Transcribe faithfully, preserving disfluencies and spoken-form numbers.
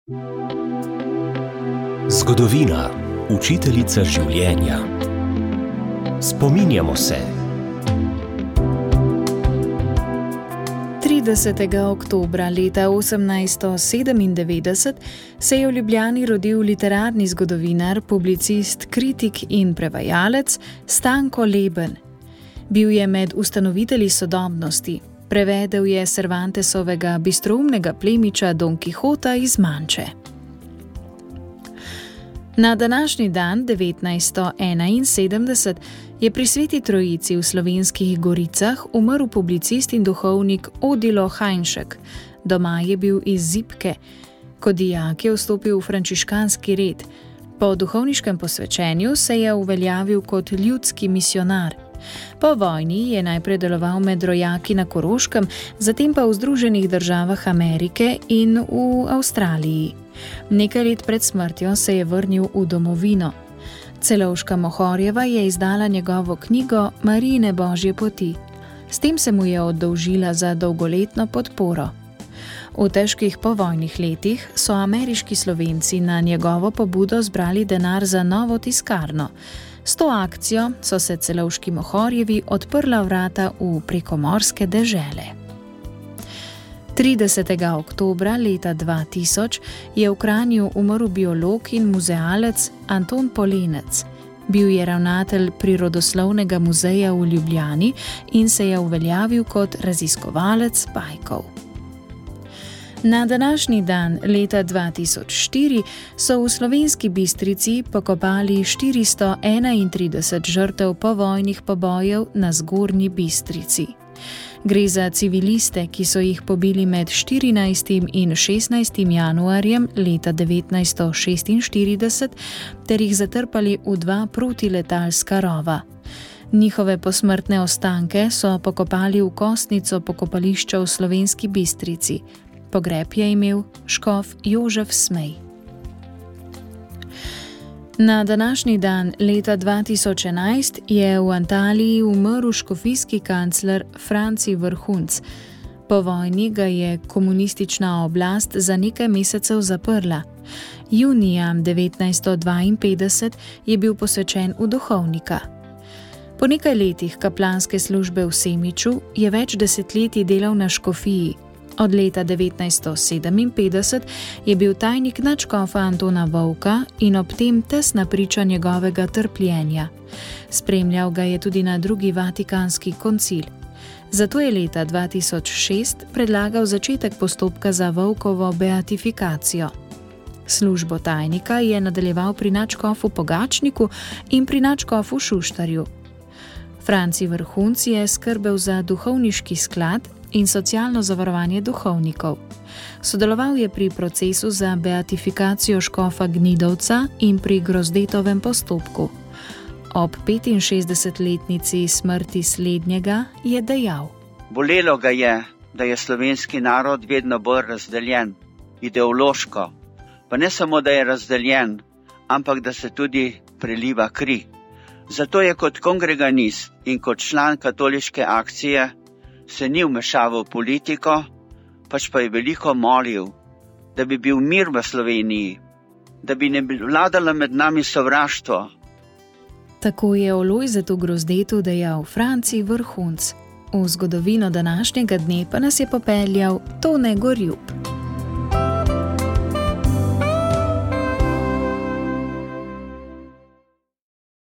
Zgodovina, učiteljica življenja. Spominjamo se. tridesetega oktobra leta osemnajststo sedemindevetdeset se je v Ljubljani rodil literarni zgodovinar, publicist, kritik in prevajalec Stanko Leben. Bil je med ustanovitelji sodobnosti. Prevedel je Cervantesovega bistroumnega plemiča Don Kihota iz Manče. Na današnji dan, devetnajststo enainsedemdeset, je pri Sveti Trojici v Slovenskih Goricah umrl publicist in duhovnik Odilo Hajnšek. Doma je bil iz Zibke. Kot dijak je vstopil v frančiškanski red. Po duhovniškem posvečenju se je uveljavil kot ljudski misijonar. Po vojni je najprej deloval med rojaki na Koroškem, zatem pa v Združenih državah Amerike in v Avstraliji. Nekaj let pred smrtjo se je vrnil v domovino. Celovška Mohorjeva je izdala njegovo knjigo Marijine božje poti. S tem se mu je oddolžila za dolgoletno podporo. V težkih povojnih letih so ameriški Slovenci na njegovo pobudo zbrali denar za novo tiskarno. S to akcijo so se Celovški Mohorjevi odprla vrata v prekomorske dežele. tridesetega oktobra leta dva tisoč je v Kranju umrl biolog in muzealec Anton Polenec. Bil je ravnatelj Prirodoslovnega muzeja v Ljubljani in se je uveljavil kot raziskovalec pajkov. Na današnji dan leta dva tisoč štiri so v Slovenski Bistrici pokopali štiristo enaintrideset žrtev povojnih pobojev na Zgornji Bistrici. Gre za civiliste, ki so jih pobili med štirinajstim in šestnajstim januarjem leta devetnajststo šestinštirideset ter jih zatrpali v dva protiletalska rova. Njihove posmrtne ostanke so pokopali v kostnico pokopališča v Slovenski Bistrici. Pogreb je imel škof Jožef Smej. Na današnji dan leta dva tisoč enajst je v Antaliji umrl škofijski kancler Franci Vrhunc. Po vojni ga je komunistična oblast za nekaj mesecev zaprla. Junija devetnajststo dvainpetdeset je bil posvečen v duhovnika. Po nekaj letih kaplanske službe v Semiču je več desetletij delal na škofiji. Od leta devetnajststo sedeminpetdeset je bil tajnik nadškofa Antona Vovka in ob tem tesna priča njegovega trpljenja. Spremljal ga je tudi na drugi vatikanski koncil. Zato je leta dva tisoč šest predlagal začetek postopka za Vovkovo beatifikacijo. Službo tajnika je nadaljeval pri nadškofu Pogačniku in pri nadškofu Šuštarju. Franci Vrhunc je skrbel za duhovniški sklad in socialno zavarovanje duhovnikov. Sodeloval je pri procesu za beatifikacijo škofa Gnidovca in pri Grozdetovem postopku. Ob petinšestdesetletnici smrti slednjega je dejal: Bolelo ga je, da je slovenski narod vedno bolj razdeljen, ideološko, pa ne samo, da je razdeljen, ampak da se tudi preliva kri. Zato je kot kongreganist in kot član katoliške akcije se ni vmešaval v politiko, pač pa je veliko molil, da bi bil mir v Sloveniji, da bi ne vladalo med nami sovraštvo. Tako je o Lojzetu Grozdetu dejal Franci Vrhunc. V zgodovino današnjega dne pa nas je popeljal Tone Gorjup.